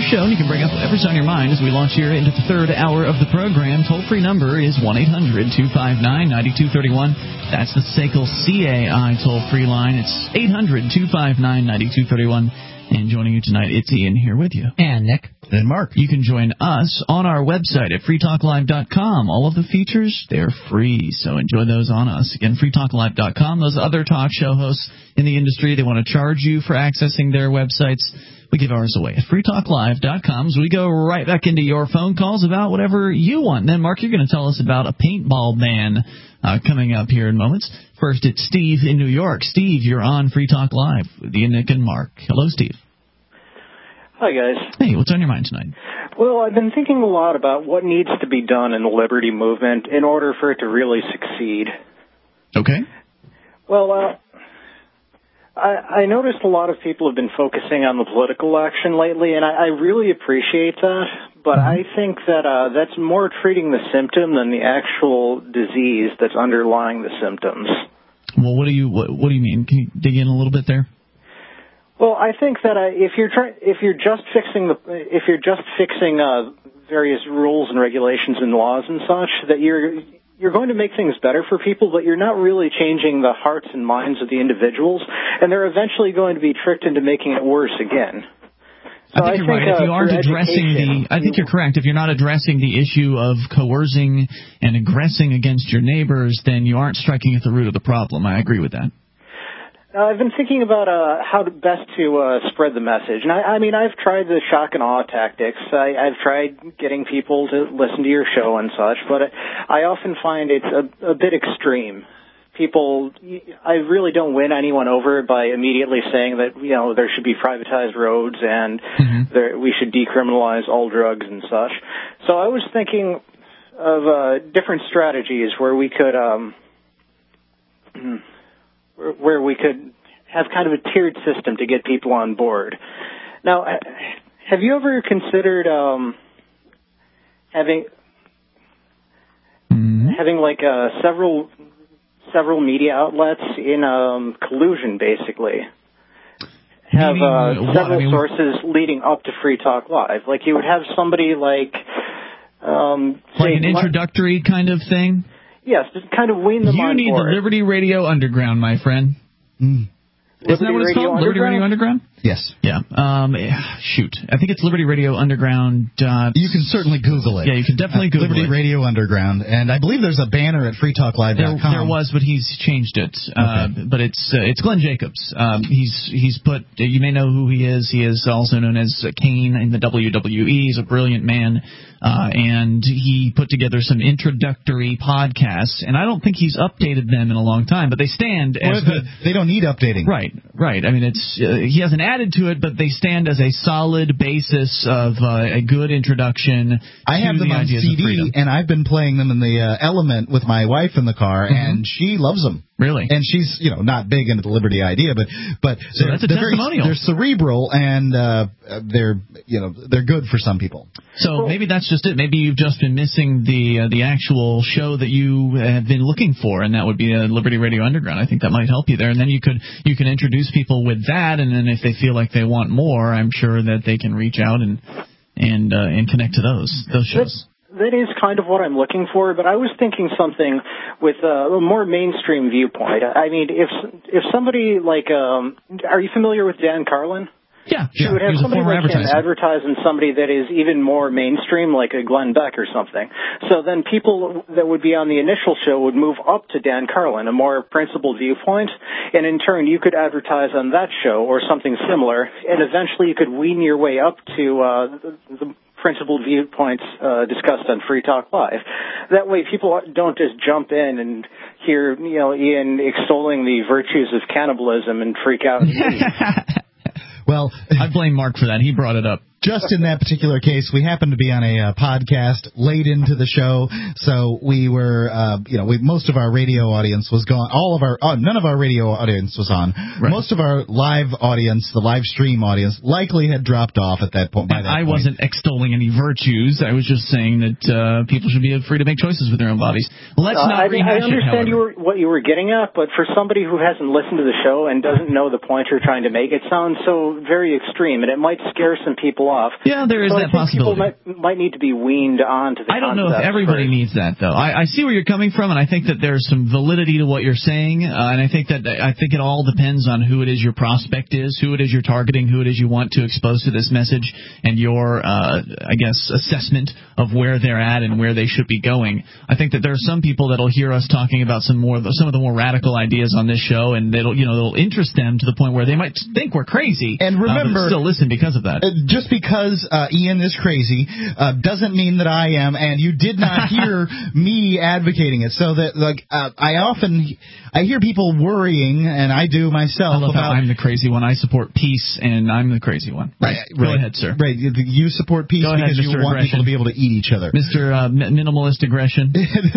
show, and you can bring up whatever's on your mind as we launch here into the third hour of the program. Toll-free number is 1-800-259-9231. That's the SACL CAI toll-free line. It's 800-259-9231. And joining you tonight, it's Ian here with you. And Nick. And Mark. You can join us on our website at freetalklive.com. All of the features, they're free, so enjoy those on us. Again, freetalklive.com. Those other talk show hosts in the industry, they want to charge you for accessing their websites. We give ours away at freetalklive.com. So we go right back into your phone calls about whatever you want. And then, Mark, you're going to tell us about a paintball ban coming up here in moments. First, it's Steve in New York. Steve, you're on Free Talk Live with Ian, Nick, and Mark. Hello, Steve. Hi, guys. Hey, what's on your mind tonight? Well, I've been thinking a lot about what needs to be done in the liberty movement in order for it to really succeed. Okay. Well, I noticed a lot of people have been focusing on the political action lately, and I really appreciate that. But I think that that's more treating the symptom than the actual disease that's underlying the symptoms. Well, what do you mean? Can you dig in a little bit there? Well, I think that if you're just fixing various rules and regulations and laws and such, that you're going to make things better for people, but you're not really changing the hearts and minds of the individuals, and they're eventually going to be tricked into making it worse again. So I think you're right. If you aren't addressing I think you're correct. If you're not addressing the issue of coercing and aggressing against your neighbors, then you aren't striking at the root of the problem. I agree with that. I've been thinking about how best to spread the message. And I mean, I've tried the shock and awe tactics. I've tried getting people to listen to your show and such, but I often find it's a bit extreme. I really don't win anyone over by immediately saying that, there should be privatized roads and we should decriminalize all drugs and such. So I was thinking of different strategies where we could have kind of a tiered system to get people on board. Now, have you ever considered having like several media outlets in collusion, like several sources leading up to Free Talk Live? Like you would have somebody like an introductory kind of thing? Yes, just kind of wean them on board. You need the Liberty Radio Underground, my friend. Isn't that what it's called? Liberty Radio Underground? Yes. Yeah. Shoot. I think it's Liberty Radio Underground. You can certainly Google it. Yeah, you can definitely Google Liberty it. Radio Underground. And I believe there's a banner at freetalklive.com. There was, but he's changed it. Okay. But it's Glenn Jacobs. He's put, you may know who he is. He is also known as Kane in the WWE. He's a brilliant man. And he put together some introductory podcasts, and I don't think he's updated them in a long time, but they stand as they don't need updating. Right. I mean, he hasn't added to it, but they stand as a solid basis of a good introduction. I have them on CD, and I've been playing them in the Element with my wife in the car, and she loves them. Really? And she's, not big into the liberty idea, but so that's a testimonial. They're cerebral, and they're good for some people. So maybe that's just it. Maybe you've just been missing the actual show that you have been looking for, and that would be Liberty Radio Underground. I think that might help you there, and then you can introduce people with that, and then if they feel like they want more, I'm sure that they can reach out and connect to those shows. That is kind of what I'm looking for, but I was thinking something with a more mainstream viewpoint. I mean, if somebody like, are you familiar with Dan Carlin? Yeah. She would have somebody that can advertise in somebody that is even more mainstream, like a Glenn Beck or something. So then people that would be on the initial show would move up to Dan Carlin, a more principled viewpoint, and in turn you could advertise on that show or something similar, and eventually you could wean your way up to the principled viewpoints discussed on Free Talk Live. That way people don't just jump in and hear, Ian extolling the virtues of cannibalism and freak out. Well, I blame Mark for that. He brought it up. Just in that particular case, we happened to be on a podcast late into the show, so we were, most of our radio audience was gone. None of our radio audience was on. Right. Most of our live audience, the live stream audience, likely had dropped off at that point. I wasn't extolling any virtues. I was just saying that people should be free to make choices with their own bodies. Let's not rehash it, I understand what you were getting at, but for somebody who hasn't listened to the show and doesn't know the point you're trying to make, it sounds so very extreme, and it might scare some people people off. Yeah, there is that possibility. People might need to be weaned onto the I don't know if everybody needs that, though. I see where you're coming from, and I think that there's some validity to what you're saying, and I think it all depends on who it is your prospect is, who it is you're targeting, who it is you want to expose to this message, and your, assessment of where they're at and where they should be going. I think that there are some people that'll hear us talking about some of the more radical ideas on this show, and it'll interest them to the point where they might think we're crazy, and remember, still listen because of that. Just because Ian is crazy doesn't mean that I am, and you did not hear me advocating it. So that I hear people worrying, and I do myself. How I'm the crazy one. I support peace, and I'm the crazy one. Right. Go ahead, sir. Right. You support peace because you want people to be able to eat each other. Mr. Minimalist Aggression.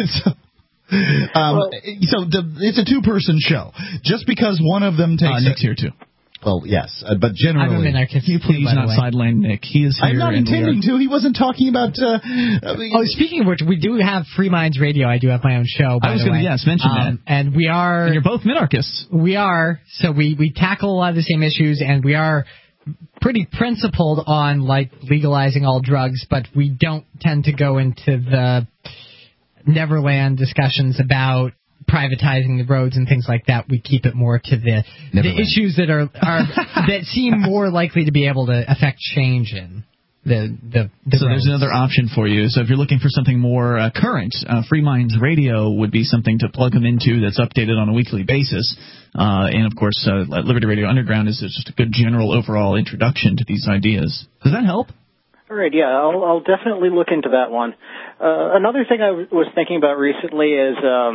So it's a two-person show. Just because one of them takes... Nick's here, too. Well, yes, but generally... I'm a minarchist. Can you please not sideline Nick? He is here. I'm not intending to. He wasn't talking about... speaking of which, we do have Free Minds Radio. I do have my own show, by the way. Mention that. And we are... And you're both minarchists. We are. So we tackle a lot of the same issues, and we are pretty principled on, legalizing all drugs, but we don't tend to go into the Neverland discussions about privatizing the roads and things like that. We keep it more to the issues that are that seem more likely to be able to affect change in the So there's another option for you. So if you're looking for something more current, Free Minds Radio would be something to plug them into that's updated on a weekly basis. And, of course, Liberty Radio Underground is just a good general overall introduction to these ideas. Does that help? All right, yeah, I'll definitely look into that one. Another thing I was thinking about recently is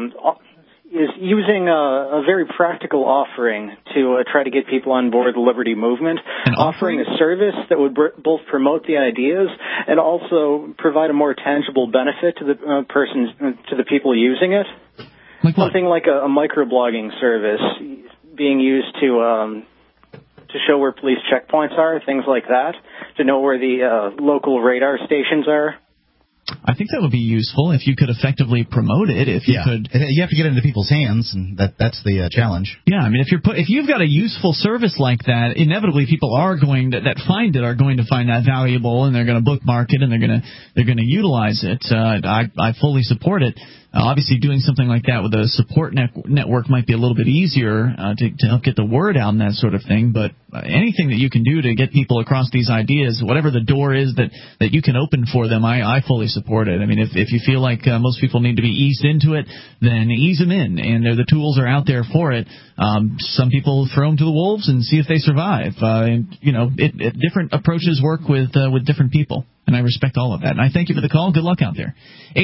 using a very practical offering to try to get people on board the Liberty movement, offering a service that would both promote the ideas and also provide a more tangible benefit to the people using it. Like what? Something like a microblogging service being used to show where police checkpoints are, things like that, to know where the local radar stations are. I think that would be useful if you could effectively promote it. You have to get it into people's hands, and that's the challenge. Yeah, I mean, if you've got a useful service like that, inevitably people are going that find it are going to find that valuable, and they're going to bookmark it, and they're going to utilize it. I fully support it. Obviously, doing something like that with a support network might be a little bit easier to help get the word out and that sort of thing. But anything that you can do to get people across these ideas, whatever the door is that you can open for them, I fully support it. I mean, if you feel like most people need to be eased into it, then ease them in. And the tools are out there for it. Some people throw them to the wolves and see if they survive. Different approaches work with different people. And I respect all of that. And I thank you for the call. Good luck out there.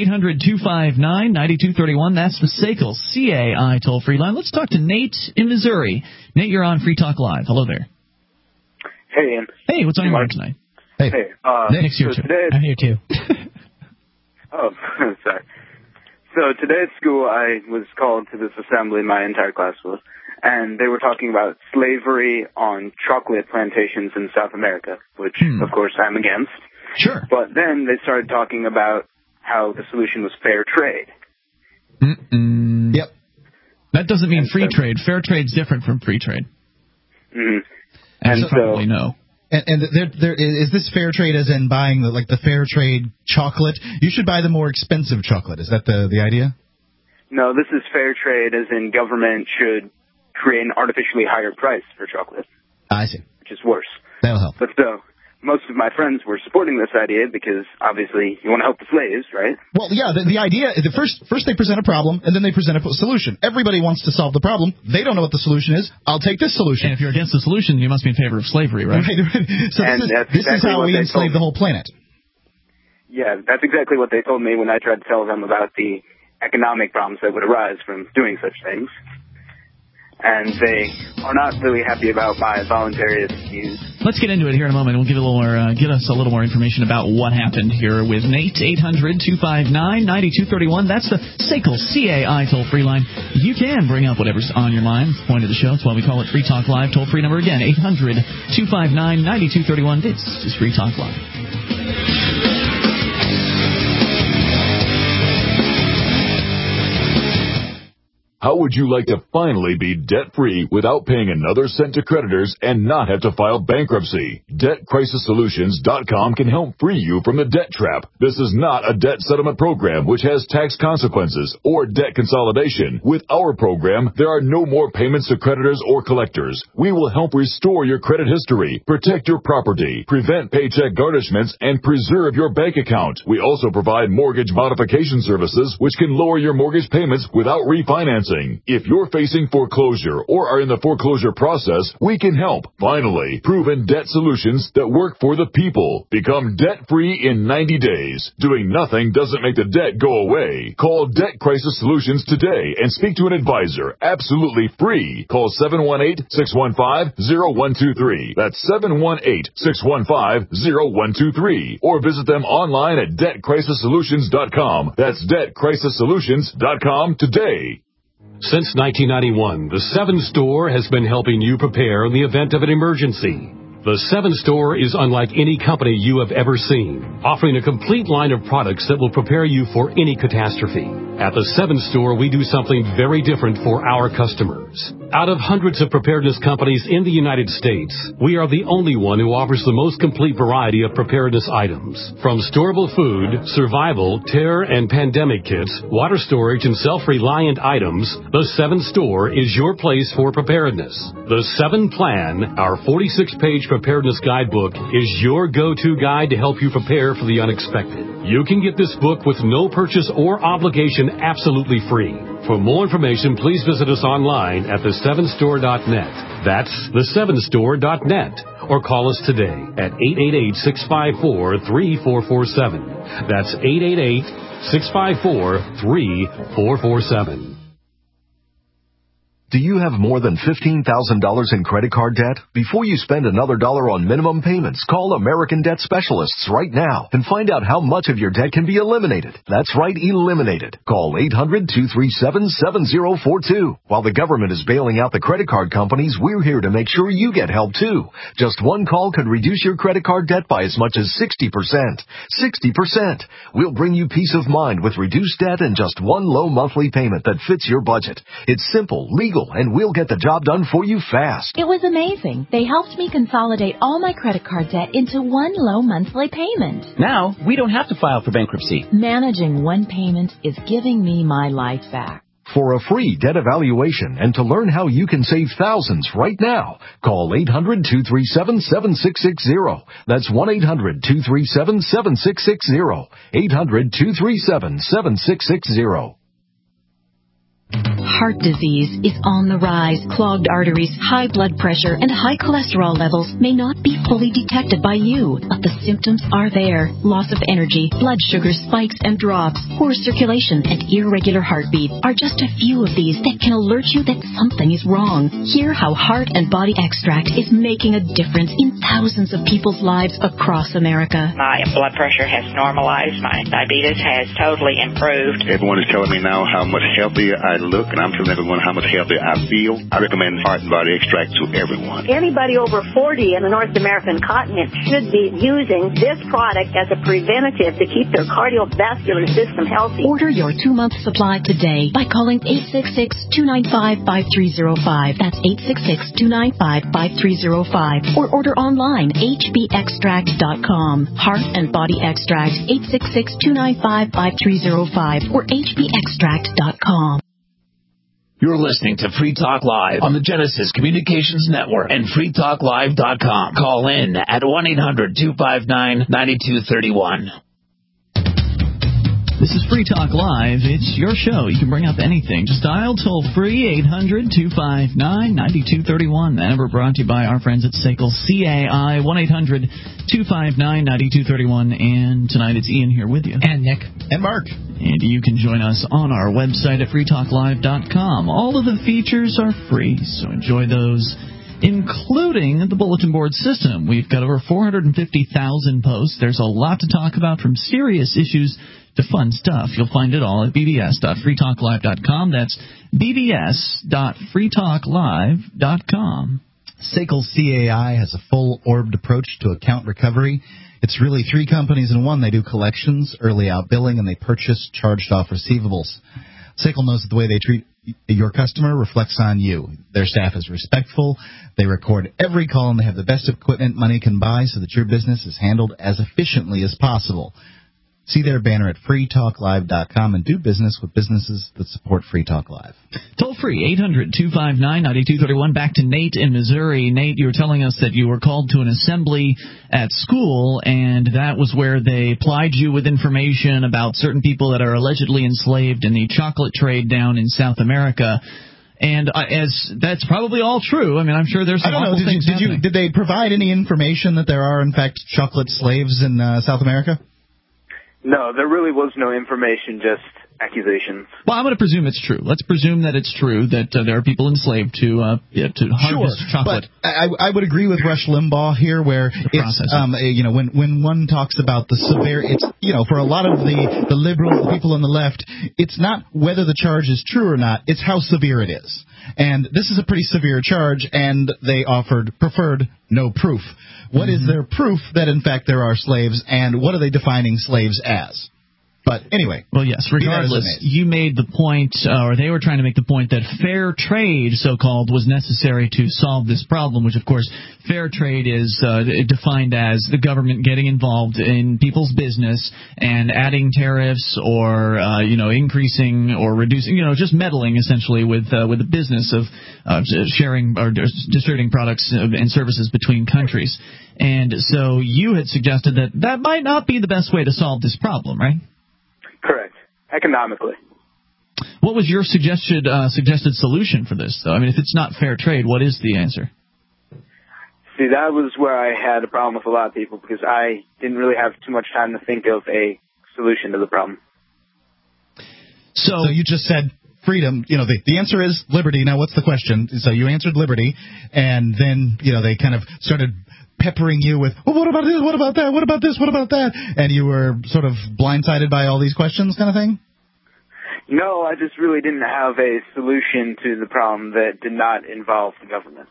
800-259-9231. That's the SACL CAI toll-free line. Let's talk to Nate in Missouri. Nate, you're on Free Talk Live. Hello there. Hey, Ian. Hey, what's on your mind tonight? Hey. Nick's here, too. I'm here, too. Oh, sorry. So today at school, I was called to this assembly, my entire class was, and they were talking about slavery on chocolate plantations in South America, which, of course, I'm against. Sure. But then they started talking about how the solution was fair trade. Yep. That doesn't mean free trade. Fair trade's different from free trade. Mm-hmm. And you probably know. And there is this fair trade as in buying the fair trade chocolate? You should buy the more expensive chocolate. Is that the idea? No, this is fair trade as in government should create an artificially higher price for chocolate. I see. Which is worse. That'll help. But still, most of my friends were supporting this idea because, obviously, you want to help the slaves, right? Well, yeah, the idea, first they present a problem, and then they present a solution. Everybody wants to solve the problem. They don't know what the solution is. I'll take this solution. And if you're against the solution, you must be in favor of slavery, right? Right. So this is how we enslave the whole planet. Yeah, that's exactly what they told me when I tried to tell them about the economic problems that would arise from doing such things. And they are not really happy about my voluntarist views. Let's get into it here in a moment. We'll give us a little more information about what happened here with Nate. 800-259-9231. That's the SACL CAI toll-free line. You can bring up whatever's on your mind. It's the point of the show. That's why we call it Free Talk Live. Toll-free number again, 800-259-9231. This is Free Talk Live. How would you like to finally be debt-free without paying another cent to creditors and not have to file bankruptcy? DebtCrisisSolutions.com can help free you from the debt trap. This is not a debt settlement program which has tax consequences or debt consolidation. With our program, there are no more payments to creditors or collectors. We will help restore your credit history, protect your property, prevent paycheck garnishments, and preserve your bank account. We also provide mortgage modification services which can lower your mortgage payments without refinancing. If you're facing foreclosure or are in the foreclosure process, we can help. Finally, proven debt solutions that work for the people. Become debt-free in 90 days. Doing nothing doesn't make the debt go away. Call Debt Crisis Solutions today and speak to an advisor. Absolutely free. Call 718-615-0123. That's 718-615-0123. Or visit them online at DebtCrisisSolutions.com. That's DebtCrisisSolutions.com today. Since 1991, the 7 Store has been helping you prepare in the event of an emergency. The 7 Store is unlike any company you have ever seen, offering a complete line of products that will prepare you for any catastrophe. At the 7 Store, we do something very different for our customers. Out of hundreds of preparedness companies in the United States, we are the only one who offers the most complete variety of preparedness items. From storable food, survival, terror, and pandemic kits, water storage, and self-reliant items, the 7 Store is your place for preparedness. The 7 Plan, our 46-page preparedness guidebook, is your go-to guide to help you prepare for the unexpected. You can get this book with no purchase or obligation absolutely free. For more information, please visit us online at the7store.net. That's the7store.net. Or call us today at 888-654-3447. That's 888-654-3447. Do you have more than $15,000 in credit card debt? Before you spend another dollar on minimum payments, call American Debt Specialists right now and find out how much of your debt can be eliminated. That's right, eliminated. Call 800-237-7042. While the government is bailing out the credit card companies, we're here to make sure you get help too. Just one call could reduce your credit card debt by as much as 60%. 60%. We'll bring you peace of mind with reduced debt and just one low monthly payment that fits your budget. It's simple, legal, and we'll get the job done for you fast. It was amazing. They helped me consolidate all my credit card debt into one low monthly payment. Now, we don't have to file for bankruptcy. Managing one payment is giving me my life back. For a free debt evaluation and to learn how you can save thousands right now, call 800-237-7660. That's 1-800-237-7660. 800-237-7660. Heart disease is on the rise. Clogged arteries, high blood pressure, and high cholesterol levels may not be fully detected by you, but the symptoms are there. Loss of energy, blood sugar spikes and drops, poor circulation, and irregular heartbeat are just a few of these that can alert you that something is wrong. Hear how Heart and Body Extract is making a difference in thousands of people's lives across America. My blood pressure has normalized. My diabetes has totally improved. Everyone is telling me now how much healthier I look, and I'm telling everyone how much healthier I feel. I recommend Heart and Body Extract to everyone. Anybody over 40 in the North American continent should be using this product as a preventative to keep their cardiovascular system healthy. Order your 2-month supply today by calling 866-295-5305. That's 866-295-5305. Or order online, hbextract.com. Heart and Body Extract, 866-295-5305 or hbextract.com. You're listening to Free Talk Live on the Genesis Communications Network and freetalklive.com. Call in at 1-800-259-9231. This is Free Talk Live. It's your show. You can bring up anything. Just dial toll-free 800-259-9231. That number brought to you by our friends at SACL CAI, 1-800-259-9231. And tonight it's Ian here with you. And Nick. And Mark. And you can join us on our website at freetalklive.com. All of the features are free, so enjoy those, including the bulletin board system. We've got over 450,000 posts. There's a lot to talk about, from serious issues to fun stuff. You'll find it all at bbs.freetalklive.com. That's bbs.freetalklive.com. SACL CAI has a full-orbed approach to account recovery. It's really 3 companies in one. They do collections, early out billing, and they purchase charged-off receivables. SACL knows that the way they treat your customer reflects on you. Their staff is respectful. They record every call, and they have the best equipment money can buy so that your business is handled as efficiently as possible. See their banner at freetalklive.com and do business with businesses that support Free Talk Live. Toll free, 800-259-9231. Back to Nate in Missouri. Nate, you were telling us that you were called to an assembly at school, and that was where they plied you with information about certain people that are allegedly enslaved in the chocolate trade down in South America. And as that's probably all true. I mean, I'm sure there's some awful things happening. Did they provide any information that there are, in fact, chocolate slaves in South America? No, there really was no information, just accusations. Well, I'm going to presume it's true. Let's presume that it's true that there are people enslaved to harvest chocolate. But I would agree with Rush Limbaugh here, where it's when one talks about the severe, it's for a lot of the liberals, the people on the left, it's not whether the charge is true or not; it's how severe it is. And this is a pretty severe charge, and they preferred no proof. What is their proof that, in fact, there are slaves, and what are they defining slaves as? But anyway. Well, yes, regardless, you made the point, or they were trying to make the point, that fair trade, so-called, was necessary to solve this problem, which, of course, fair trade is defined as the government getting involved in people's business and adding tariffs or, increasing or reducing, just meddling, essentially, with the business of sharing or distributing products and services between countries. And so you had suggested that might not be the best way to solve this problem, right? Correct. Economically. What was your suggested solution for this, though? I mean, if it's not fair trade, what is the answer? See, that was where I had a problem with a lot of people because I didn't really have too much time to think of a solution to the problem. So you just said freedom. The answer is liberty. Now, what's the question? So you answered liberty, and then, they kind of started peppering you with, well, what about this, what about that, what about this, what about that? And you were sort of blindsided by all these questions kind of thing? No, I just really didn't have a solution to the problem that did not involve the government.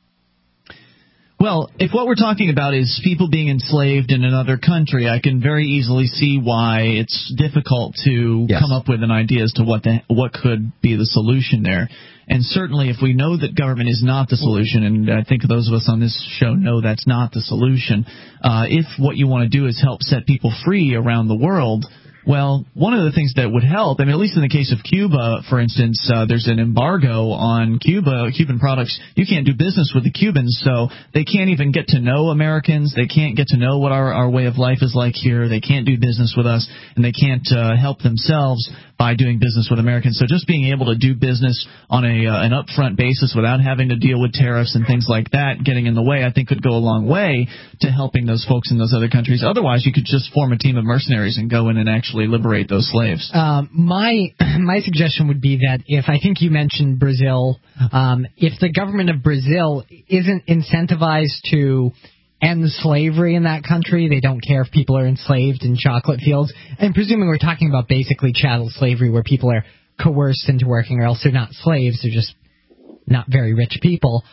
Well, if what we're talking about is people being enslaved in another country, I can very easily see why it's difficult to come up with an idea as to what could be the solution there. And certainly if we know that government is not the solution, and I think those of us on this show know that's not the solution, if what you want to do is help set people free around the world, well, one of the things that would help, I mean, at least in the case of Cuba, for instance, there's an embargo on Cuban products. You can't do business with the Cubans, so they can't even get to know Americans. They can't get to know what our way of life is like here. They can't do business with us, and they can't help themselves by doing business with Americans. So just being able to do business on an upfront basis without having to deal with tariffs and things like that getting in the way, I think could go a long way to helping those folks in those other countries. Otherwise, you could just form a team of mercenaries and go in and actually liberate those slaves. My suggestion would be that I think you mentioned Brazil, if the government of Brazil isn't incentivized to end slavery in that country, they don't care if people are enslaved in chocolate fields, and presuming we're talking about basically chattel slavery where people are coerced into working or else they're not slaves, they're just not very rich people,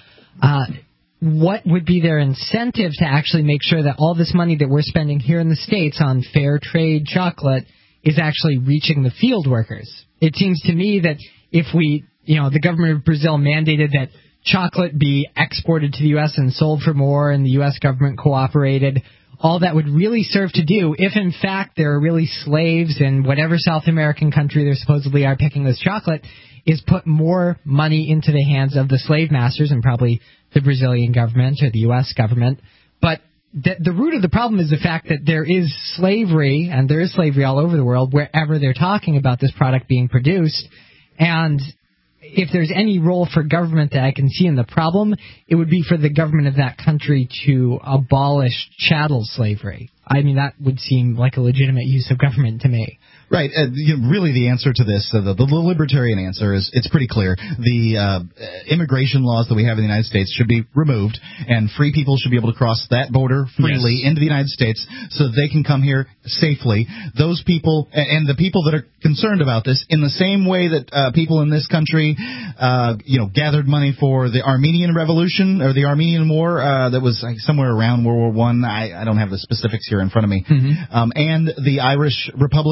what would be their incentive to actually make sure that all this money that we're spending here in the States on fair trade chocolate is actually reaching the field workers? It seems to me that if the government of Brazil mandated that chocolate be exported to the U.S. and sold for more and the U.S. government cooperated, all that would really serve to do, if in fact there are really slaves in whatever South American country they supposedly are picking this chocolate, is put more money into the hands of the slave masters and probably the Brazilian government or the U.S. government. But the root of the problem is the fact that there is slavery, and there is slavery all over the world wherever they're talking about this product being produced. And if there's any role for government that I can see in the problem, it would be for the government of that country to abolish chattel slavery. I mean, that would seem like a legitimate use of government to me. Right. Really, the answer to this, the libertarian answer is it's pretty clear. The immigration laws that we have in the United States should be removed, and free people should be able to cross that border freely into the United States so that they can come here safely. Those people, and the people that are concerned about this, in the same way that people in this country, gathered money for the Armenian Revolution or the Armenian War that was somewhere around World War I. I don't have the specifics here in front of me. And the Irish Republican Army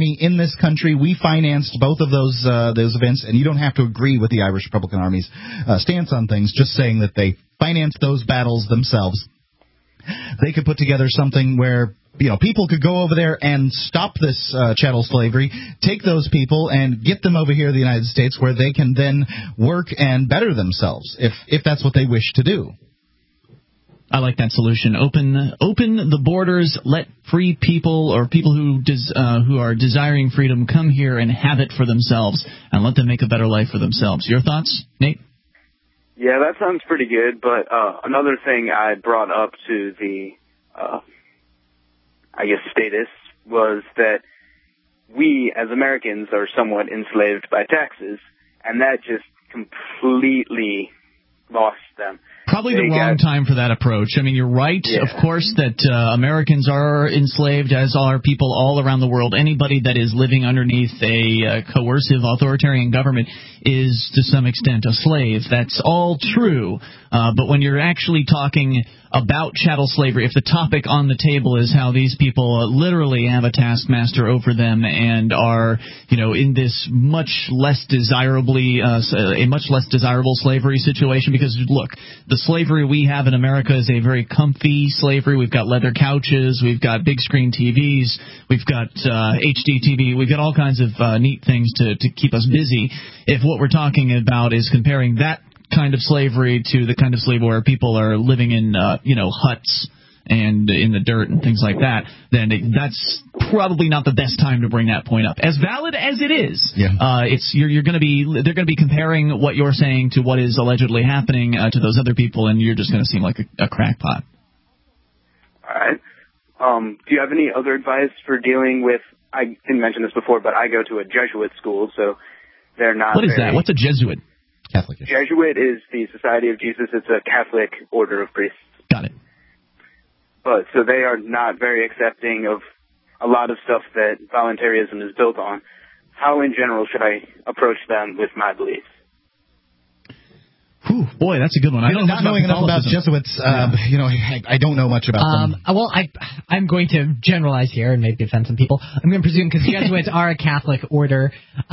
Army in this country. We financed both of those events, and you don't have to agree with the Irish Republican Army's stance on things, just saying that they financed those battles themselves. They could put together something where people could go over there and stop this chattel slavery, take those people and get them over here to the United States where they can then work and better themselves, if that's what they wish to do. I like that solution. Open the borders, let free people or people who are desiring freedom come here and have it for themselves, and let them make a better life for themselves. Your thoughts, Nate? Yeah, that sounds pretty good, but another thing I brought up to the status was that we as Americans are somewhat enslaved by taxes, and that just completely lost them. Probably the wrong time for that approach. I mean, you're right, of course, that Americans are enslaved, as are people all around the world. Anybody that is living underneath a coercive authoritarian government is, to some extent, a slave. That's all true. But when you're actually talking about chattel slavery, if the topic on the table is how these people literally have a taskmaster over them and are, in this much less desirable slavery situation, because look, the slavery we have in America is a very comfy slavery. We've got leather couches, we've got big screen TVs, we've got HD TV, we've got all kinds of neat things to keep us busy. If what we're talking about is comparing that kind of slavery to the kind of slavery where people are living in huts and in the dirt and things like that, then that's probably not the best time to bring that point up. As valid as it is, they're going to be comparing what you're saying to what is allegedly happening to those other people, and you're just going to seem like a crackpot. All right. Do you have any other advice for dealing with? I didn't mention this before, but I go to a Jesuit school, so they're not. What is that? What's a Jesuit? Catholic. Jesuit is the Society of Jesus. It's a Catholic order of priests. Got it. But so they are not very accepting of a lot of stuff that voluntarism is built on. How, in general, should I approach them with my beliefs? Whew, boy, that's a good one. I don't know knowing enough about Jesuits, I don't know much about them. Well, I'm going to generalize here and maybe offend some people. I'm going to presume because Jesuits are a Catholic order.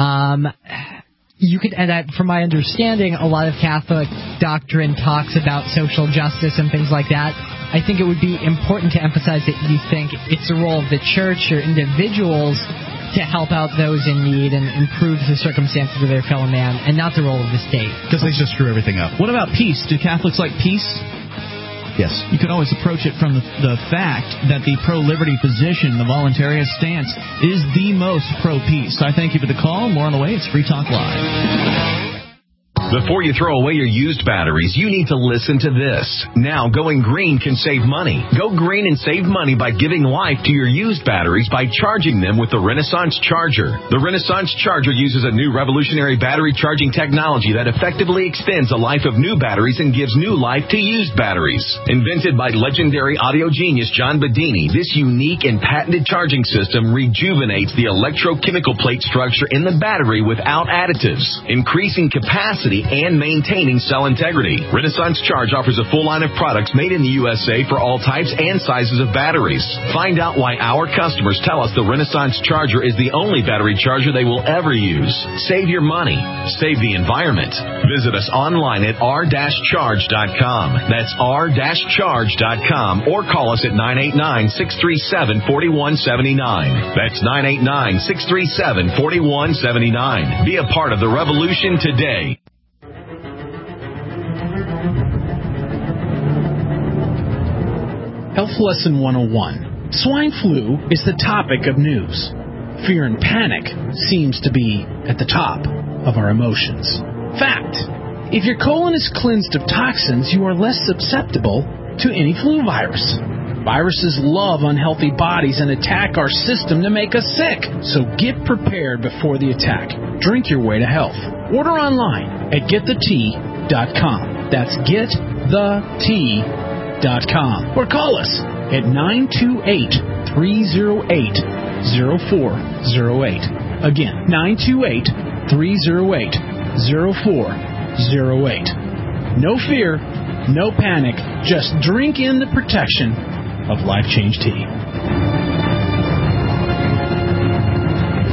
You could, and from my understanding, a lot of Catholic doctrine talks about social justice and things like that. I think it would be important to emphasize that you think it's the role of the church or individuals to help out those in need and improve the circumstances of their fellow man, and not the role of the state. Because they just screw everything up. What about peace? Do Catholics like peace? Yes. You could always approach it from the fact that the pro-liberty position, the voluntarist stance, is the most pro-peace. I thank you for the call. More on the way. It's Free Talk Live. Before you throw away your used batteries, you need to listen to this. Now, going green can save money. Go green and save money by giving life to your used batteries by charging them with the Renaissance Charger. The Renaissance Charger uses a new revolutionary battery charging technology that effectively extends the life of new batteries and gives new life to used batteries. Invented by legendary audio genius John Bedini, this unique and patented charging system rejuvenates the electrochemical plate structure in the battery without additives, increasing capacity and maintaining cell integrity. Renaissance Charge offers a full line of products made in the USA for all types and sizes of batteries. Find out why our customers tell us the Renaissance Charger is the only battery charger they will ever use. Save your money. Save the environment. Visit us online at r-charge.com. That's r-charge.com, or call us at 989-637-4179. That's 989-637-4179. Be a part of the revolution today. Health Lesson 101. Swine flu is the topic of news. Fear and panic seems to be at the top of our emotions. Fact. If your colon is cleansed of toxins, you are less susceptible to any flu virus. Viruses love unhealthy bodies and attack our system to make us sick. So get prepared before the attack. Drink your way to health. Order online at getthetea.com. That's getthetea.com. Or call us at 928-308-0408. Again, 928-308-0408. No fear, no panic, just drink in the protection of Life Change Tea.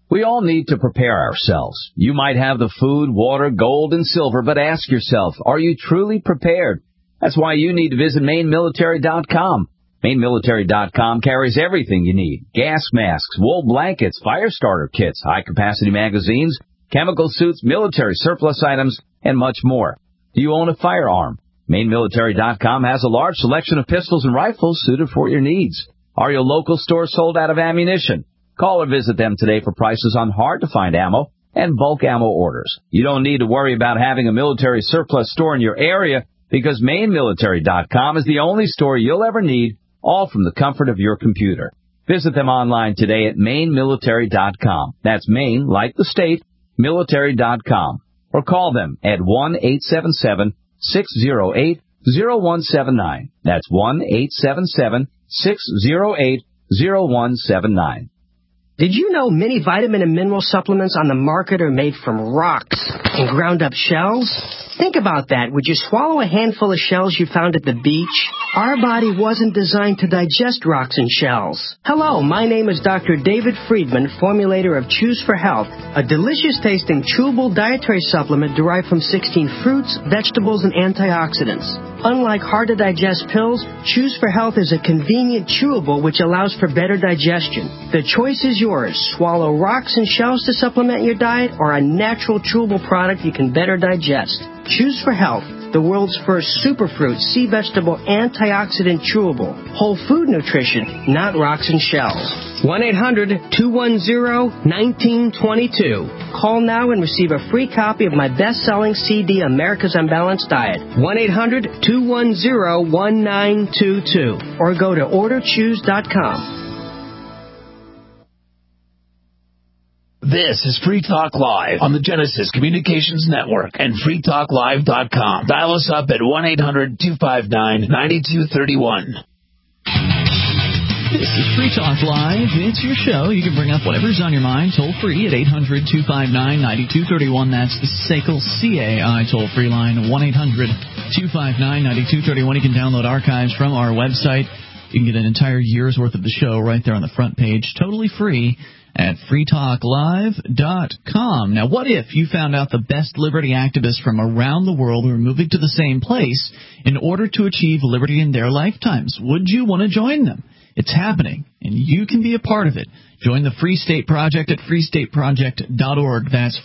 We all need to prepare ourselves. You might have the food, water, gold, and silver, but ask yourself, are you truly prepared? That's why you need to visit MaineMilitary.com. MaineMilitary.com carries everything you need. Gas masks, wool blankets, fire starter kits, high-capacity magazines, chemical suits, military surplus items, and much more. Do you own a firearm? MaineMilitary.com has a large selection of pistols and rifles suited for your needs. Are your local stores sold out of ammunition? Call or visit them today for prices on hard-to-find ammo and bulk ammo orders. You don't need to worry about having a military surplus store in your area because MaineMilitary.com is the only store you'll ever need, all from the comfort of your computer. Visit them online today at MaineMilitary.com. That's Maine, like the state, military.com. Or call them at 1-877-608-0179. That's 1-877-608-0179. Did you know many vitamin and mineral supplements on the market are made from rocks and ground up shells? Think about that. Would you swallow a handful of shells you found at the beach? Our body wasn't designed to digest rocks and shells. Hello, my name is Dr. David Friedman, formulator of Choose for Health, a delicious-tasting chewable dietary supplement derived from 16 fruits, vegetables, and antioxidants. Unlike hard-to-digest pills, Choose for Health is a convenient chewable which allows for better digestion. The choice is yours. Swallow rocks and shells to supplement your diet or a natural chewable product you can better digest. Choose for Health, the world's first superfruit, sea vegetable, antioxidant chewable. Whole food nutrition, not rocks and shells. 1-800-210-1922. Call now and receive a free copy of my best-selling CD, America's Unbalanced Diet. 1-800-210-1922. Or go to orderchoose.com. This is Free Talk Live on the Genesis Communications Network and freetalklive.com. Dial us up at 1-800-259-9231. This is Free Talk Live. It's your show. You can bring up whatever's on your mind toll free at 800-259-9231. That's the SACL CAI toll free line, 1-800-259-9231. You can download archives from our website. You can get an entire year's worth of the show right there on the front page, totally free at freetalklive.com. Now, what if you found out the best liberty activists from around the world were moving to the same place in order to achieve liberty in their lifetimes? Would you want to join them? It's happening, and you can be a part of it. Join the Free State Project at freestateproject.org. That's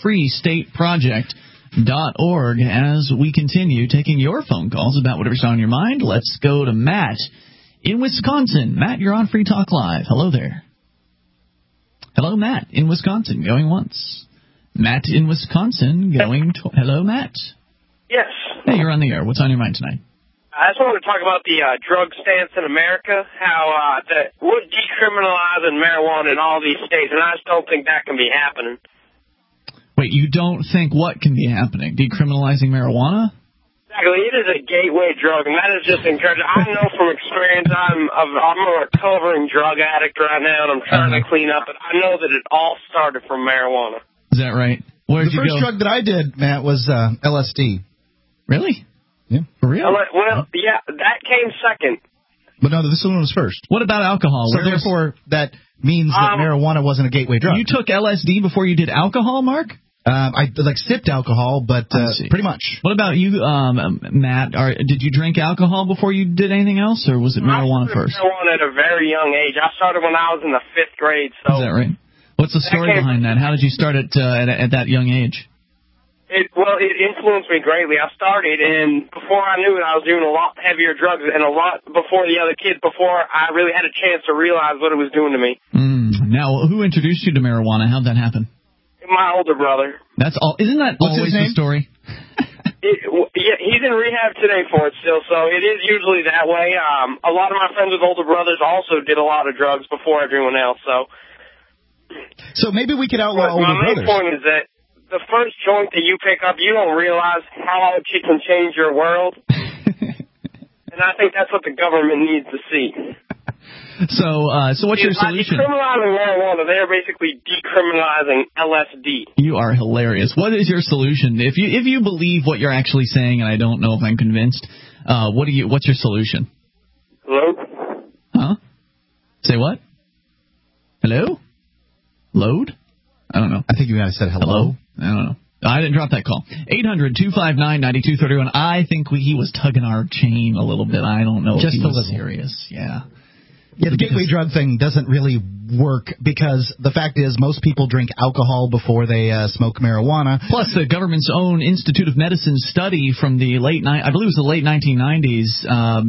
freestateproject.org. As we continue taking your phone calls about whatever's on your mind, let's go to Matt in Wisconsin. Matt, you're on Free Talk Live. Hello there. Hello, Matt in Wisconsin, going once. Matt in Wisconsin, going twice. Hello, Matt. Yes. Hey, you're on the air. What's on your mind tonight? I just wanted to talk about the drug stance in America, how we're decriminalizing marijuana in all these states, and I just don't think that can be happening. Wait, you don't think what can be happening? Decriminalizing marijuana? Exactly. It is a gateway drug, and that is just encouraging. I know from experience I'm a recovering drug addict right now, and I'm trying to clean up, but I know that it all started from marijuana. Is that right? Where did you go? The first drug that I did, Matt, was LSD. Really? Yeah. For real? Well, yeah, that came second. But no, this one was first. What about alcohol? So therefore, that means that marijuana wasn't a gateway drug. You took LSD before you did alcohol, Mark? I sipped alcohol, but pretty much. What about you, Matt? Did you drink alcohol before you did anything else, or was it marijuana first? Marijuana at a very young age. I started when I was in the 5th grade. So. Is that right? What's the story behind that? How did you start it at that young age? It influenced me greatly. I started, and before I knew it, I was doing a lot heavier drugs and a lot before the other kids, before I really had a chance to realize what it was doing to me. Now, who introduced you to marijuana? How'd that happen? My older brother. That's all. Isn't that always the story? Yeah, he's in rehab today for it still, so it is usually that way. A lot of my friends with older brothers also did a lot of drugs before everyone else, So maybe we could outlaw older brothers. My main point is that the first joint that you pick up, you don't realize how it can change your world. And I think that's what the government needs to see. So what's your solution? By decriminalizing marijuana, they're basically decriminalizing LSD. You are hilarious. What is your solution? If you believe what you're actually saying, and I don't know if I'm convinced, what's your solution? Hello? Huh? Say what? Hello? Load? I don't know. I think you might have said hello. I don't know. I didn't drop that call. 800-259-9231. I think he was tugging our chain a little bit. I don't know if he was serious. Yeah. Yeah, the gateway drug thing doesn't really work because the fact is most people drink alcohol before they smoke marijuana. Plus, the government's own Institute of Medicine study from the late 1990s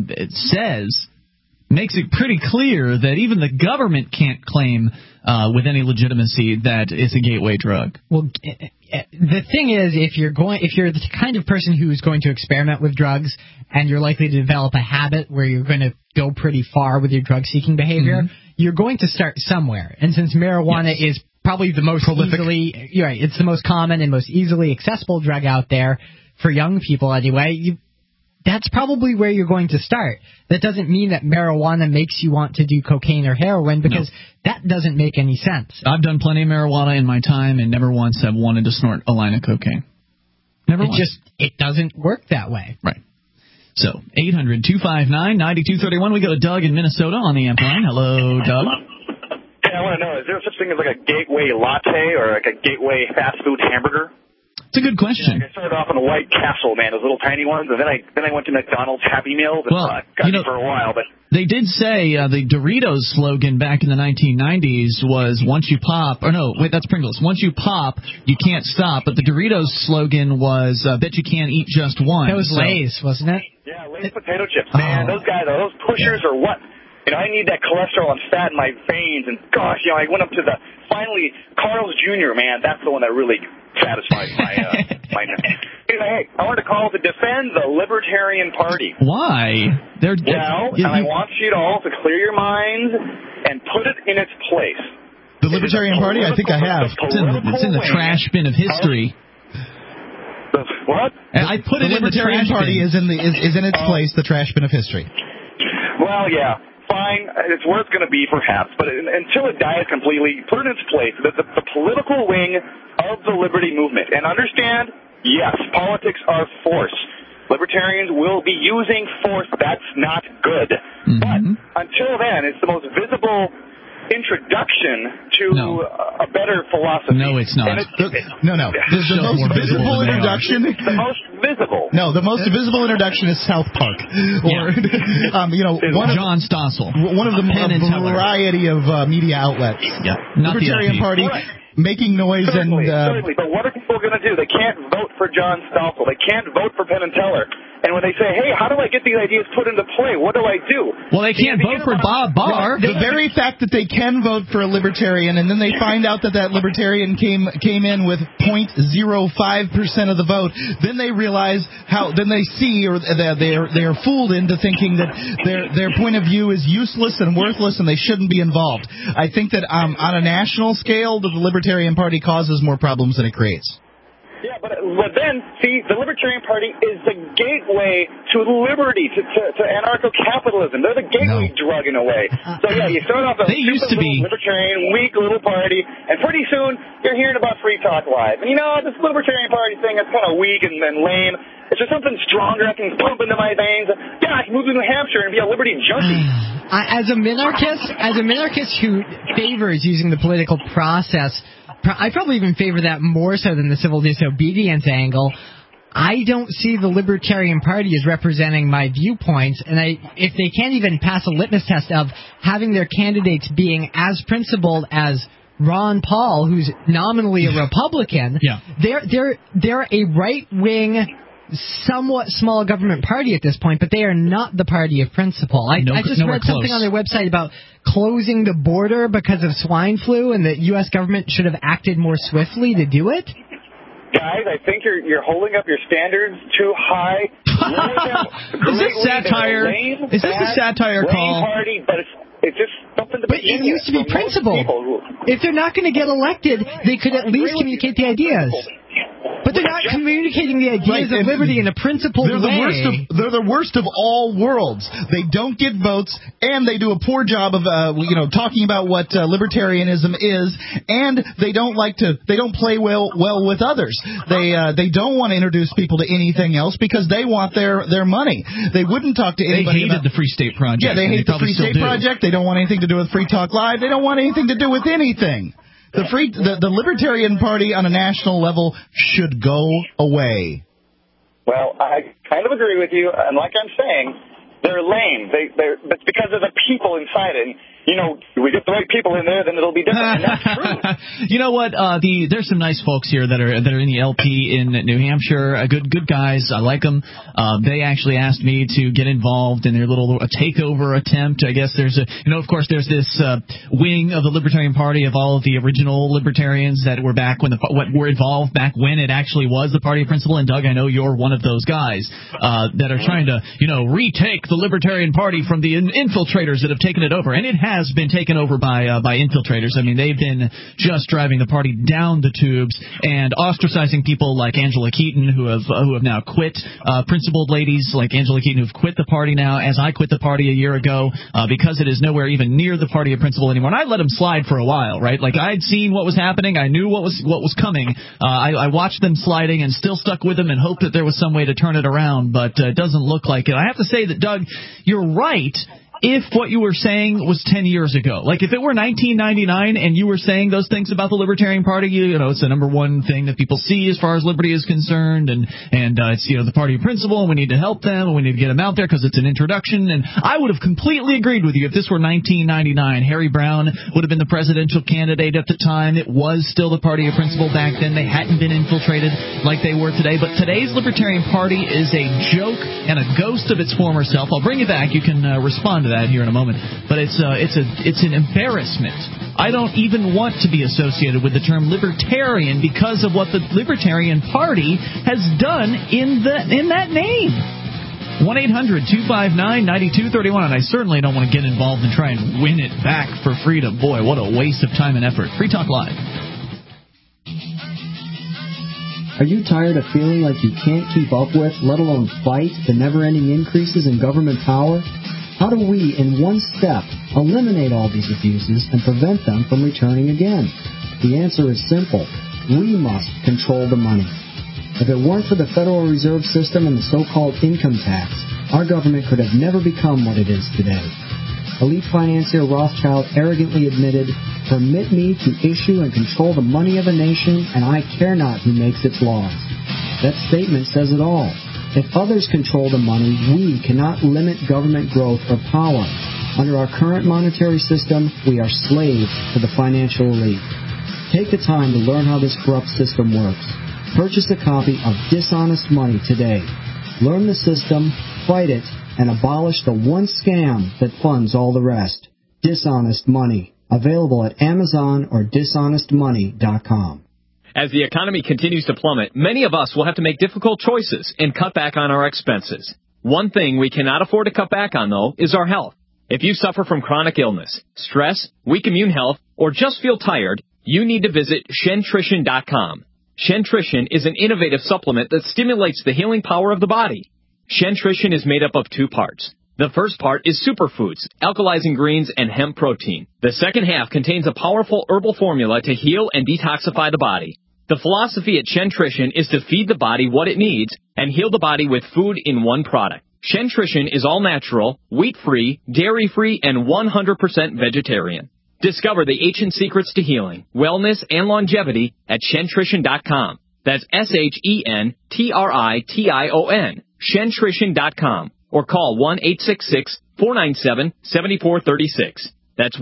makes it pretty clear that even the government can't claim with any legitimacy that it's a gateway drug. Well, the thing is, if you're the kind of person who's going to experiment with drugs and you're likely to develop a habit where you're going to go pretty far with your drug-seeking behavior, you're going to start somewhere. And since marijuana is probably the most it's the most common and most easily accessible drug out there for young people anyway, that's probably where you're going to start. That doesn't mean that marijuana makes you want to do cocaine or heroin, because that doesn't make any sense. I've done plenty of marijuana in my time, and never once have wanted to snort a line of cocaine. Never once. It doesn't work that way. Right. So, 800-259-9231. We go to Doug in Minnesota on the amp line. Hello, Doug. Hey, I want to know, is there such thing as like a gateway latte or like a gateway fast food hamburger? It's a good question. I started off on the White Castle, man, those little tiny ones, and then I went to McDonald's Happy Meals, and got me for a while. But they did say the Doritos slogan back in the 1990s was once you pop, or no, wait, that's Pringles. Once you pop, you can't stop. But the Doritos slogan was bet you can't eat just one. That was Lay's, wasn't it? Yeah, Lay's potato chips, man. Those guys, are those pushers or what? You know, I need that cholesterol and fat in my veins, and gosh, I went up to finally, Carl's Jr., man, that's the one that really satisfies my Hey, I wanted to call to defend the Libertarian Party. Why? And I want you to all to clear your minds and put it in its place. The Libertarian Party? I think I have. It's in the trash bin of history. What? I put it in the Libertarian trash Party bin. is in its place, the trash bin of history. Well, yeah. Fine, it's where it's going to be, perhaps, but until it dies completely, put it in its place, the political wing of the liberty movement. And understand, yes, politics are force. Libertarians will be using force. That's not good. But until then, it's the most visible introduction to a better philosophy. No, it's not. No. The most visible introduction. It's the most visible. No, the most visible introduction is South Park. Or, John Stossel. One of the variety of media outlets. Yeah, Libertarian Party. Making noise certainly, but what are people going to do? They can't vote for John Stossel. They can't vote for Penn and Teller. And when they say, hey, how do I get these ideas put into play? What do I do? Well, they can't vote for Bob Barr. The very fact that they can vote for a libertarian, and then they find out that libertarian came in with 0.05% of the vote, then they realize then they see, or they are fooled into thinking that their point of view is useless and worthless and they shouldn't be involved. I think that on a national scale, the Libertarian Party causes more problems than it creates. Yeah, but then, see, the Libertarian Party is the gateway to liberty, to anarcho-capitalism. They're the gateway drug in a way. So, yeah, you start off a libertarian, weak little party, and pretty soon you're hearing about Free Talk Live. And, this Libertarian Party thing is kind of weak and lame. Is there something stronger I can pump into my veins? Yeah, I can move to New Hampshire and be a liberty junkie. As a minarchist who favors using the political process, I probably even favor that more so than the civil disobedience angle. I don't see the Libertarian Party as representing my viewpoints, and if they can't even pass a litmus test of having their candidates being as principled as Ron Paul, who's nominally a Republican, they're a right-wing, somewhat small government party at this point, but they are not the party of principle. I just read something on their website about closing the border because of swine flu, and the U.S. government should have acted more swiftly to do it. Guys, I think you're holding up your standards too high. Is this satire? Is this a satire call? Party, but it's just something to be. But it used to be principle. If they're not going to get elected, they could at least communicate the ideas. But they're not communicating the ideas of liberty in a principled way. They're the worst of all worlds. They don't get votes, and they do a poor job of talking about what libertarianism is, and they don't play well with others. They don't want to introduce people to anything else because they want their money. They wouldn't talk to anybody. They hated the Free State Project. Yeah, they hate the Free State Project. They don't want anything to do with Free Talk Live. They don't want anything to do with anything. The Libertarian Party on a national level should go away. Well, I kind of agree with you, and like I'm saying, they're lame. It's because of the people inside it. And, we get the right people in there, then it'll be different. And that's true. You know what? There's some nice folks here that are in the LP in New Hampshire. Good guys. I like them. They actually asked me to get involved in their little takeover attempt. I guess there's of course, there's this wing of the Libertarian Party of all of the original libertarians that were back what were involved back when it actually was the party of principle. And Doug, I know you're one of those guys that are trying to retake the Libertarian Party from the infiltrators that have taken it over, and it has been taken over by infiltrators. I mean, they've been just driving the party down the tubes and ostracizing people like Angela Keaton, who have now quit. Principled ladies like Angela Keaton who've quit the party now, as I quit the party a year ago, because it is nowhere even near the party of principle anymore. And I let them slide for a while, right? Like, I'd seen what was happening, I knew what was coming. I watched them sliding and still stuck with them and hoped that there was some way to turn it around, but it doesn't look like it. I have to say that, Doug, you're right. If what you were saying was 10 years ago, like if it were 1999 and you were saying those things about the Libertarian Party, it's the number one thing that people see as far as liberty is concerned, and it's the party of principle, and we need to help them, and we need to get them out there because it's an introduction. And I would have completely agreed with you if this were 1999. Harry Brown would have been the presidential candidate at the time. It was still the party of principle back then. They hadn't been infiltrated like they were today. But today's Libertarian Party is a joke and a ghost of its former self. I'll bring you back. You can respond to that here in a moment, but it's an embarrassment. I don't even want to be associated with the term libertarian because of what the Libertarian Party has done in that name. 1-800-259-9231, and I certainly don't want to get involved and try and win it back for freedom. Boy, what a waste of time and effort. Free Talk Live. Are you tired of feeling like you can't keep up with, let alone fight, the never-ending increases in government power? How do we, in one step, eliminate all these abuses and prevent them from returning again? The answer is simple. We must control the money. If it weren't for the Federal Reserve System and the so-called income tax, our government could have never become what it is today. Elite financier Rothschild arrogantly admitted, "Permit me to issue and control the money of a nation, and I care not who makes its laws." That statement says it all. If others control the money, we cannot limit government growth or power. Under our current monetary system, we are slaves to the financial elite. Take the time to learn how this corrupt system works. Purchase a copy of Dishonest Money today. Learn the system, fight it, and abolish the one scam that funds all the rest. Dishonest Money. Available at Amazon or dishonestmoney.com. As the economy continues to plummet, many of us will have to make difficult choices and cut back on our expenses. One thing we cannot afford to cut back on, though, is our health. If you suffer from chronic illness, stress, weak immune health, or just feel tired, you need to visit Shentrition.com. Shentrition is an innovative supplement that stimulates the healing power of the body. Shentrition is made up of two parts. The first part is superfoods, alkalizing greens, and hemp protein. The second half contains a powerful herbal formula to heal and detoxify the body. The philosophy at Shentrition is to feed the body what it needs and heal the body with food in one product. Shentrition is all natural, wheat-free, dairy-free, and 100% vegetarian. Discover the ancient secrets to healing, wellness, and longevity at Shentrition.com. That's Shentrition, Shentrition.com. Or call 1-866-497-7436. That's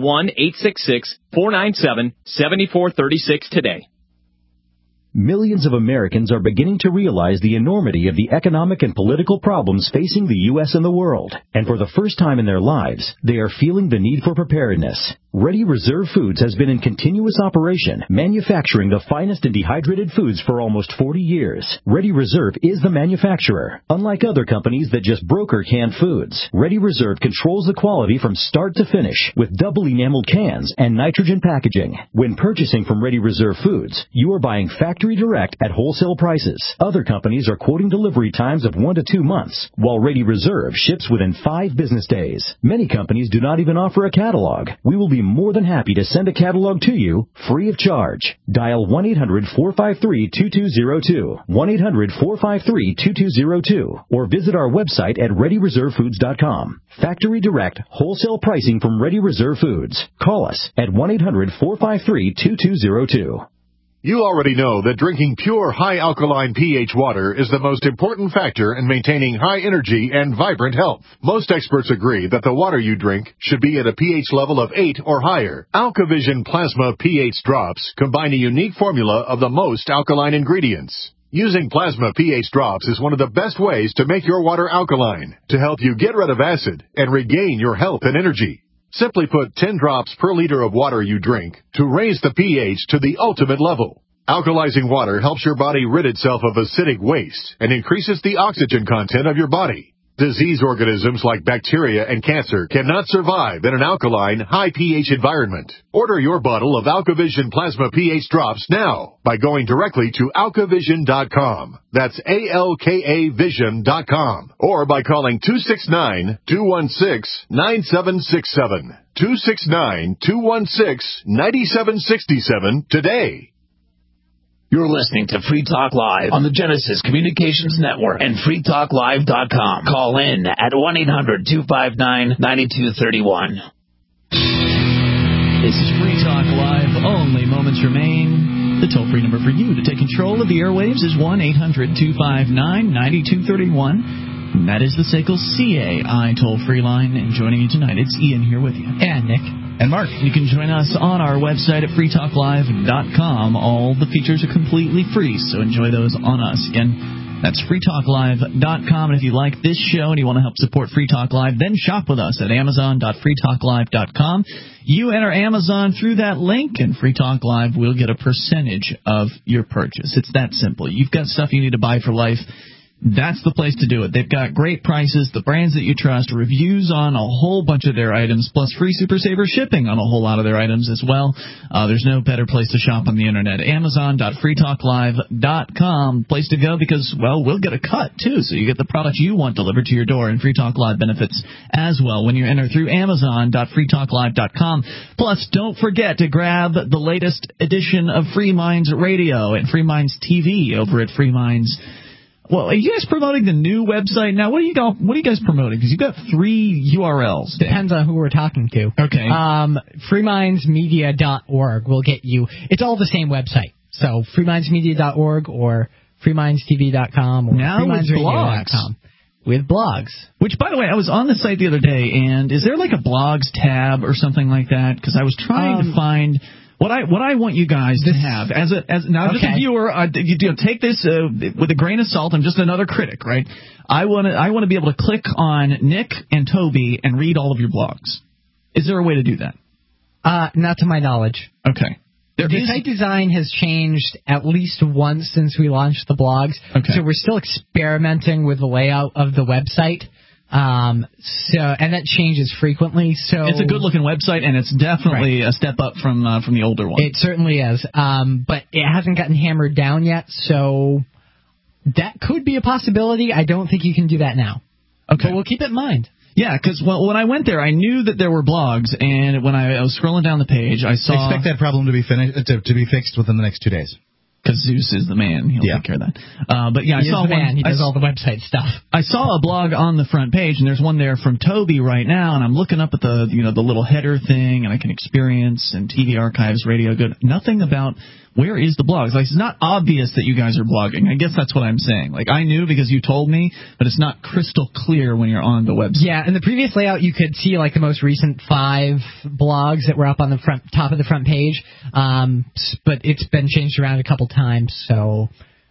1-866-497-7436 today. Millions of Americans are beginning to realize the enormity of the economic and political problems facing the U.S. and the world. And for the first time in their lives, they are feeling the need for preparedness. Ready Reserve Foods has been in continuous operation, manufacturing the finest and dehydrated foods for almost 40 years. Ready Reserve is the manufacturer. Unlike other companies that just broker canned foods, Ready Reserve controls the quality from start to finish with double enameled cans and nitrogen packaging. When purchasing from Ready Reserve Foods, you are buying factory factory direct at wholesale prices. Other companies are quoting delivery times of 1 to 2 months, while Ready Reserve ships within 5 business days. Many companies do not even offer a catalog. We will be more than happy to send a catalog to you free of charge. Dial 1-800-453-2202, 1-800-453-2202, or visit our website at ReadyReserveFoods.com. Factory direct, wholesale pricing from Ready Reserve Foods. Call us at 1-800-453-2202. You already know that drinking pure, high-alkaline pH water is the most important factor in maintaining high energy and vibrant health. Most experts agree that the water you drink should be at a pH level of 8 or higher. AlkaVision Plasma pH drops combine a unique formula of the most alkaline ingredients. Using Plasma pH drops is one of the best ways to make your water alkaline, to help you get rid of acid and regain your health and energy. Simply put 10 drops per liter of water you drink to raise the pH to the ultimate level. Alkalizing water helps your body rid itself of acidic waste and increases the oxygen content of your body. Disease organisms like bacteria and cancer cannot survive in an alkaline, high pH environment. Order your bottle of AlkaVision Plasma pH drops now by going directly to AlkaVision.com. That's ALKAVision.com. Or by calling 269-216-9767. 269-216-9767 today. You're listening to Free Talk Live on the Genesis Communications Network and freetalklive.com. Call in at 1-800-259-9231. This is Free Talk Live. Only moments remain. The toll-free number for you to take control of the airwaves is 1-800-259-9231. And that is the SACL CAI toll-free line. And joining you tonight, it's Ian here with you. And Nick. And Mark. You can join us on our website at freetalklive.com. All the features are completely free, so enjoy those on us. Again, that's freetalklive.com. And if you like this show and you want to help support Free Talk Live, then shop with us at amazon.freetalklive.com. You enter Amazon through that link, and Free Talk Live will get a percentage of your purchase. It's that simple. You've got stuff you need to buy for life. That's the place to do it. They've got great prices, the brands that you trust, reviews on a whole bunch of their items, plus free Super Saver shipping on a whole lot of their items as well. There's no better place to shop on the Internet. Amazon.freetalklive.com. Place to go because, well, we'll get a cut, too, so you get the product you want delivered to your door, and Free Talk Live benefits as well when you enter through Amazon.freetalklive.com. Plus, don't forget to grab the latest edition of Free Minds Radio and Free Minds TV over at Free Minds. Well, are you guys promoting the new website now? What are you guys promoting? Because you've got 3 URLs. Depends on who we're talking to. Okay. Freemindsmedia.org will get you. It's all the same website. So freemindsmedia.org or freemindsTV.com or freemindsradio.com. With blogs. Which, by the way, I was on the site the other day, and is there like a blogs tab or something like that? Because I was trying to find... What I want you guys to have as just a viewer, you take this with a grain of salt. I'm just another critic, right? I want to be able to click on Nick and Toby and read all of your blogs. Is there a way to do that? Not to my knowledge. Okay. The site design has changed at least once since we launched the blogs. Okay. So we're still experimenting with the layout of the website. And that changes frequently. So it's a good-looking website, and it's definitely a step up from the older one. It certainly is, but it hasn't gotten hammered down yet. So that could be a possibility. I don't think you can do that now. Okay, but we'll keep it in mind. Yeah, because when I went there, I knew that there were blogs, and when I was scrolling down the page, I saw. I expect that problem to be fixed within the next 2 days. Because Zeus is the man. He'll take care of that. But yeah, I saw one. He does all the website stuff. I saw a blog on the front page, and there's one there from Toby right now, and I'm looking up at the little header thing, and I can experience and TV archives, radio good. Nothing about where is the blogs. Like, it's not obvious that you guys are blogging. I guess that's what I'm saying. Like, I knew because you told me, but it's not crystal clear when you're on the website. Yeah, in the previous layout, you could see like the most recent 5 blogs that were up on the top of the front page. But it's been changed around a couple times, so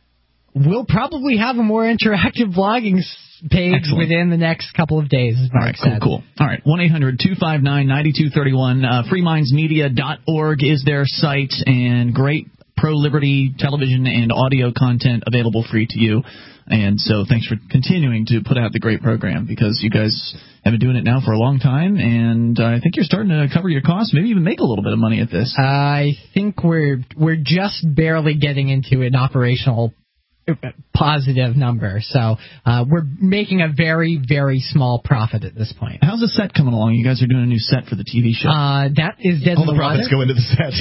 we'll probably have a more interactive blogging page within the next couple of days, as Mark said. Cool. All right, 1-800-259-9231. freemindsmedia.org is their site, and great pro-liberty television and audio content available free to you. And so thanks for continuing to put out the great program, because you guys have been doing it now for a long time, and I think you're starting to cover your costs, maybe even make a little bit of money at this. I think we're just barely getting into an operational positive number, so we're making a very, very small profit at this point. How's the set coming along? You guys are doing a new set for the TV show. That is dead. All the profits go into the set.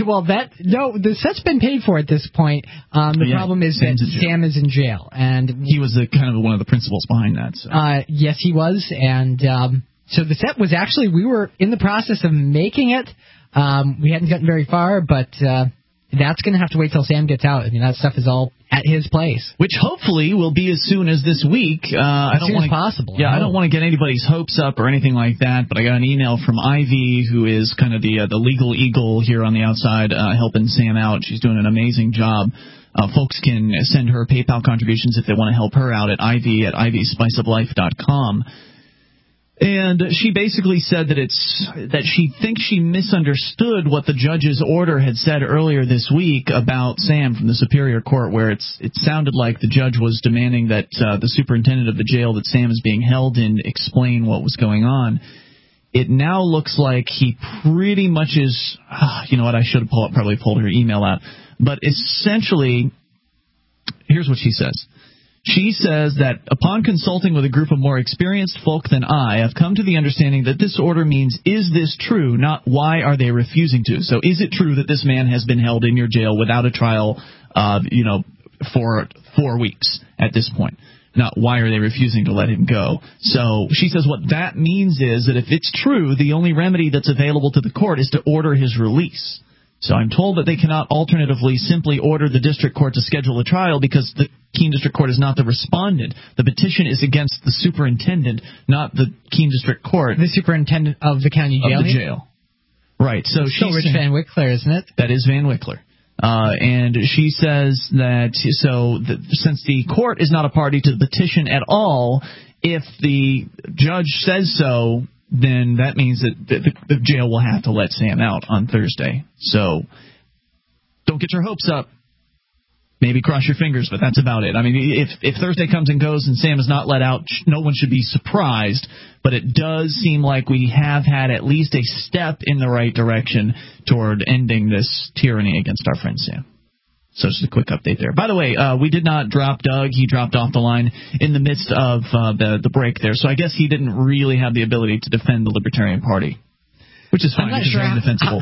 The set's been paid for at this point. The problem is that Sam is in jail, and he was kind of one of the principals behind that. So. Yes, he was, and so the set was actually, we were in the process of making it. We hadn't gotten very far, but that's going to have to wait till Sam gets out. I mean, that stuff is all at his place. Which hopefully will be as soon as this week. As soon as possible. Yeah, I don't want to get anybody's hopes up or anything like that, but I got an email from Ivy, who is kind of the legal eagle here on the outside, helping Sam out. She's doing an amazing job. Folks can send her PayPal contributions if they want to help her out at ivyspiceoflife.com. And she basically said that she thinks she misunderstood what the judge's order had said earlier this week about Sam from the Superior Court, where it sounded like the judge was demanding that the superintendent of the jail that Sam is being held in explain what was going on. It now looks like he pretty much is, you know what, I should have probably pulled her email out. But essentially, here's what she says. She says that upon consulting with a group of more experienced folk than I, I've come to the understanding that this order means, is this true, not why are they refusing to. So is it true that this man has been held in your jail without a trial, for 4 weeks at this point? Not why are they refusing to let him go. So she says what that means is that if it's true, the only remedy that's available to the court is to order his release. So I'm told that they cannot alternatively simply order the district court to schedule a trial because the Keene District Court is not the respondent. The petition is against the superintendent, not the Keene District Court. The superintendent of the county jail? Of the jail. Right. So she's still Rich Van Wickler, isn't it? That is Van Wickler. And she says that since the court is not a party to the petition at all, if the judge says so, then that means that the jail will have to let Sam out on Thursday. So don't get your hopes up. Maybe cross your fingers, but that's about it. I mean, if Thursday comes and goes and Sam is not let out, no one should be surprised. But it does seem like we have had at least a step in the right direction toward ending this tyranny against our friend Sam. So just a quick update there. By the way, we did not drop Doug. He dropped off the line in the midst of the break there. So I guess he didn't really have the ability to defend the Libertarian Party, which is fine. I'm not sure very defensible.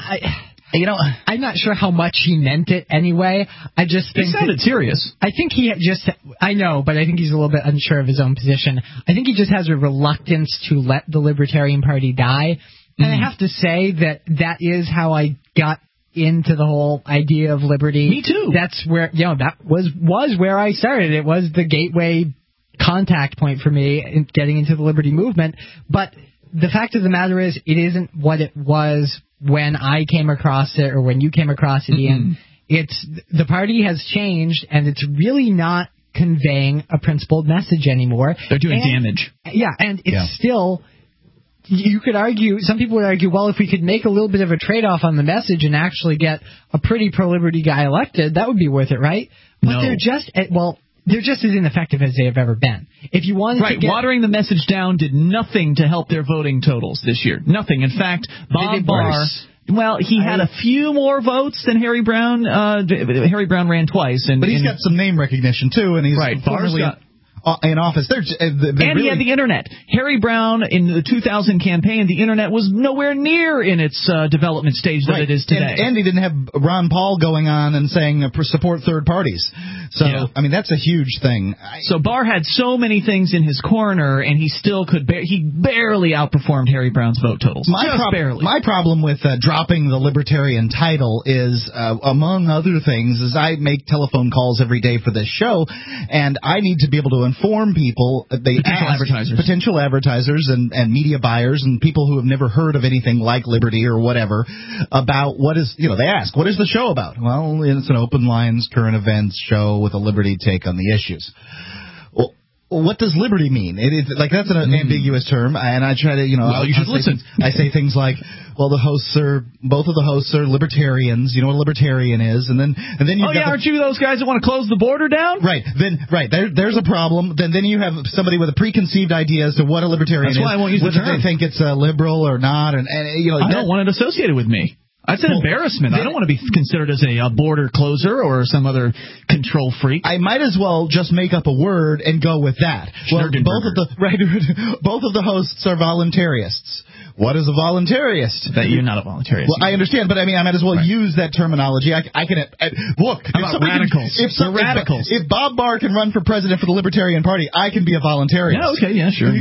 I'm not sure how much he meant it anyway. I just think he sounded serious. I think I know, but I think he's a little bit unsure of his own position. I think he just has a reluctance to let the Libertarian Party die. And I have to say that is how I got into the whole idea of liberty. Me too. That's where, that was where I started. It was the gateway contact point for me in getting into the liberty movement. But the fact of the matter is, it isn't what it was when I came across it or when you came across it, Ian. The party has changed, and it's really not conveying a principled message anymore. They're doing damage. Yeah, and it's still... You could argue, some people would argue, well, if we could make a little bit of a trade-off on the message and actually get a pretty pro-liberty guy elected, that would be worth it, right? But no. They're just as ineffective as they have ever been. If you wanted to watering the message down did nothing to help their voting totals this year. Nothing. In fact, Bob Barr... Well, he had a few more votes than Harry Brown. Harry Brown ran twice. But he's got some name recognition, too, and he's formerly in office. And he had the Internet. Harry Brown, in the 2000 campaign, the Internet was nowhere near in its development stage that it is today. And he didn't have Ron Paul going on and saying support third parties. So, I mean, that's a huge thing. So Barr had so many things in his corner, and he still he barely outperformed Harry Brown's vote totals. Barely. My problem with dropping the libertarian title is, among other things, is I make telephone calls every day for this show, and I need to be able to inform people. They potential advertisers and media buyers and people who have never heard of anything like Liberty or whatever about what is, they ask, what is the show about? Well, it's an open lines current events show with a Liberty take on the issues. Well, what does liberty mean? That's an ambiguous term, and I try to, you should listen. I say things like, well, both of the hosts are libertarians. You know what a libertarian is, and then you. Aren't you those guys that want to close the border down? Right. There's a problem. Then you have somebody with a preconceived idea as to what a libertarian is. That's why I won't use the term. Whether they think it's liberal or not, and I don't want it associated with me. That's an embarrassment. I don't want to be considered as a border closer or some other control freak. I might as well just make up a word and go with that. Well, both of the hosts are voluntarists. What is a voluntarist? That you're not a voluntarist. Well, I understand, but I might as well use that terminology. I can look. How about radicals? Radicals. If Bob Barr can run for president for the Libertarian Party, I can be a voluntarist. Yeah, okay, yeah, sure.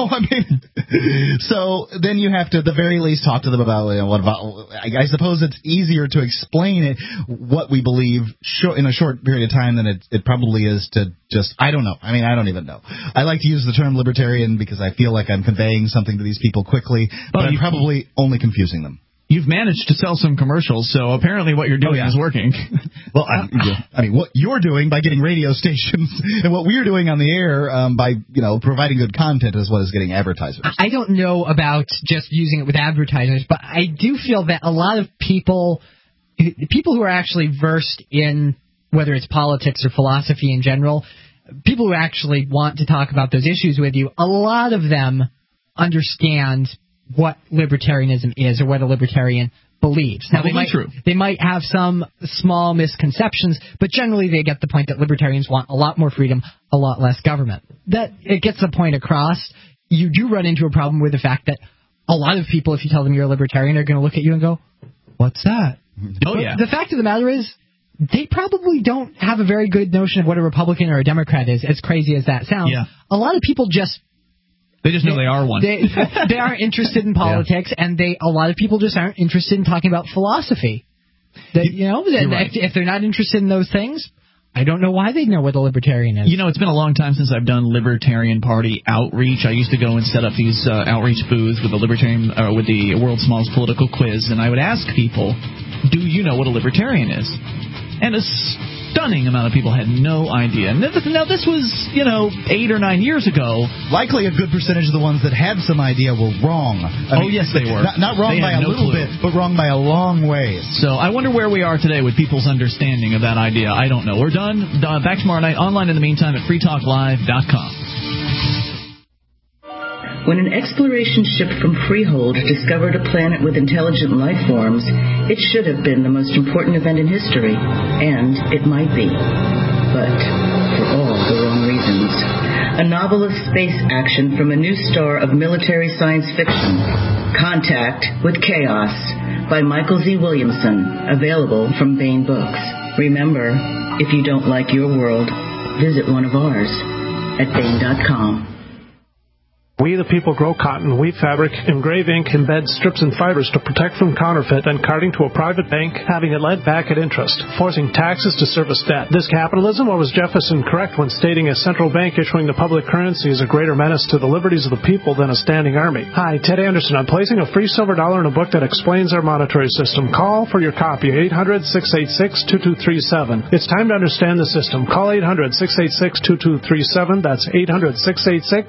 So then you have to, at the very least, talk to them about I suppose it's easier to explain it, what we believe, in a short period of time than it probably is to just, I don't know. I don't even know. I like to use the term libertarian because I feel like I'm conveying something to these people quickly, but I'm probably only confusing them. You've managed to sell some commercials, so apparently what you're doing is working. Well, what you're doing by getting radio stations and what we're doing on the air by providing good content is what is getting advertisers. I don't know about just using it with advertisers, but I do feel that a lot of people who are actually versed in whether it's politics or philosophy in general, people who actually want to talk about those issues with you, a lot of them understand what libertarianism is or what a libertarian believes. Now, they might have some small misconceptions, but generally they get the point that libertarians want a lot more freedom, a lot less government. That it gets the point across. You do run into a problem with the fact that a lot of people, if you tell them you're a libertarian, are going to look at you and go, "What's that?" The fact of the matter is, they probably don't have a very good notion of what a Republican or a Democrat is, as crazy as that sounds. Yeah. A lot of people just know they are one. They aren't interested in politics, and a lot of people just aren't interested in talking about philosophy. If they're not interested in those things, I don't know why they'd know what a libertarian is. It's been a long time since I've done Libertarian Party outreach. I used to go and set up these outreach booths with the World's Smallest Political Quiz, and I would ask people, do you know what a libertarian is? And a stunning amount of people had no idea. Now, this was, 8 or 9 years ago. Likely a good percentage of the ones that had some idea were wrong. Yes, they were. Not wrong by a little bit, but wrong by a long ways. So I wonder where we are today with people's understanding of that idea. I don't know. We're done. Back tomorrow night. Online in the meantime at freetalklive.com. When an exploration ship from Freehold discovered a planet with intelligent life forms, it should have been the most important event in history, and it might be. But for all the wrong reasons. A novel of space action from a new star of military science fiction, Contact with Chaos, by Michael Z. Williamson, available from Baen Books. Remember, if you don't like your world, visit one of ours at Baen.com. We the people grow cotton, weave fabric, engrave ink, embed strips and fibers to protect from counterfeit, then carting to a private bank, having it lent back at interest, forcing taxes to service debt. This capitalism, or was Jefferson correct when stating a central bank issuing the public currency is a greater menace to the liberties of the people than a standing army? Hi, Ted Anderson. I'm placing a free silver dollar in a book that explains our monetary system. Call for your copy, 800-686-2237. It's time to understand the system. Call 800-686-2237. That's 800-686-2237.